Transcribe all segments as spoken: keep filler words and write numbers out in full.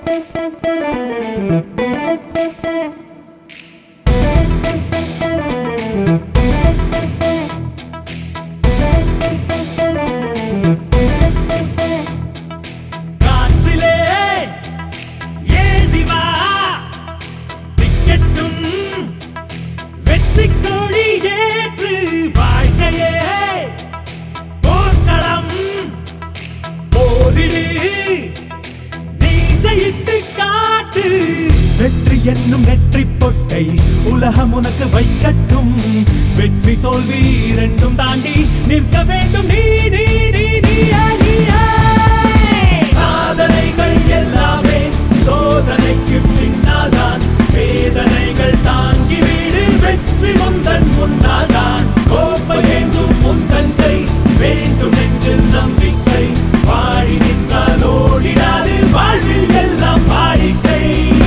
வெற்றி என்னும் நெற்றி பொட்டை உலகம் உனக்கு வைக்கட்டும். வெற்றி தோல்வி இரண்டும் தாண்டி நிற்க வேண்டும் நீ நீ நீ நீயா நீயா. சாதனைகள் எல்லாமே சோதனைக்கு பின்னால்தான். வேதனைகள் தாங்கி வீடு வெற்றி முந்தன் முன்னால்தான். கோப்பை ஏந்தும் முந்தன்கை வேண்டும் என்று நம்பிக்கை. வாடி நின்றால் ஓடிடாது வாழ்வில் எல்லாம் வாடிக்கை.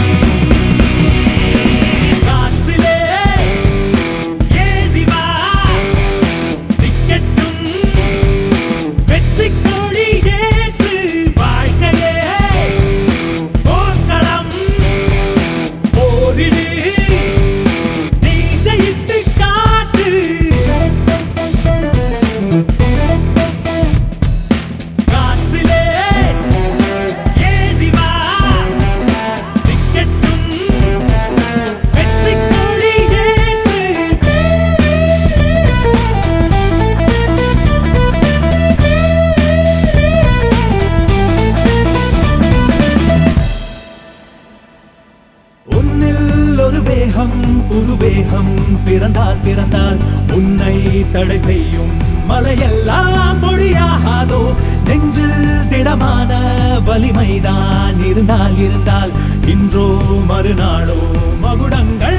புது வேகம் பிறந்தால் பிறந்தால் உன்னை தடை செய்யும் மலையெல்லாம் பொழியாகாதோ. நெஞ்சில் திடமான வலிமைதான் இருந்தால் இருந்தால் இன்றோ மறுநாளோ மகுடங்கள்